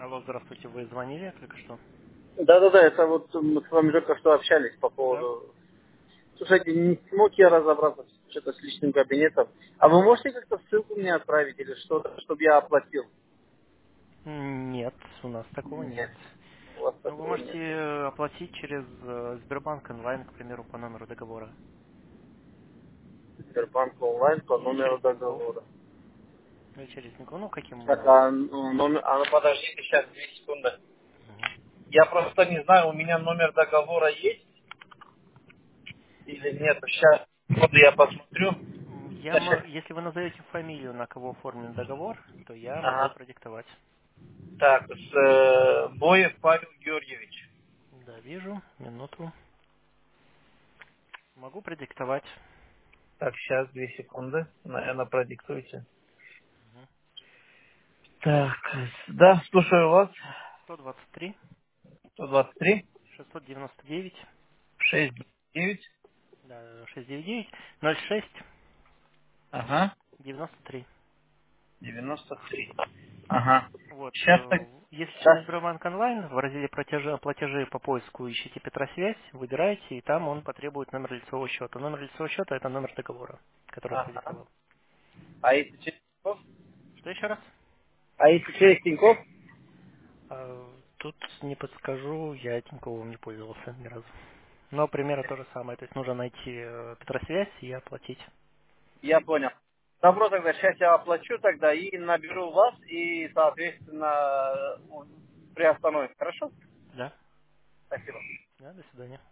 Алло, здравствуйте, вы звонили только что? Да-да-да, это вот мы с вами только что общались по Да? поводу... Слушайте, не смог я разобраться что-то с личным кабинетом. А вы можете как-то ссылку мне отправить или что-то, чтобы я оплатил? Нет, у нас такого нет. Нет, у вас Ну, вы такого можете нет. оплатить через Сбербанк онлайн, к примеру, по номеру договора. Сбербанк онлайн по Или номеру через Тинькофф. договора. Или через Тинькофф, ну, каким Так, вам. ну подождите сейчас 2 секунды. Мгм. Я просто не знаю, у меня номер договора есть или нет. Сейчас я посмотрю. Если вы назовете фамилию, на кого оформлен договор, то я могу Ага. продиктовать. Так, Боев Павел Георгиевич. Да, вижу. Минуту. Могу продиктовать. Так, сейчас 2 секунды. Наверное, продиктуйте. Мгм. Так, да, слушаю вас. 123 123 699 69. да, 699 06 Ага, 93. 93. Ага. Вот, Сейчас так. если через Сейчас. Сбербанк онлайн в разделе платежи по поиску ищите Петросвязь, выбираете, и там он потребует номер лицевого счета. Номер лицевого счета– это номер договора, который он Ага. продиктовал. А если через Тинькофф? Что еще раз? А если через Тинькофф? Тут не подскажу, я Тиньковым не пользовался ни разу. Но примерно то же самое, то есть нужно найти Петросвязь и оплатить. Я понял. Добро, тогда сейчас я оплачу тогда и наберу вас и, соответственно, приостановим. Хорошо? Да? Спасибо. Да, до свидания.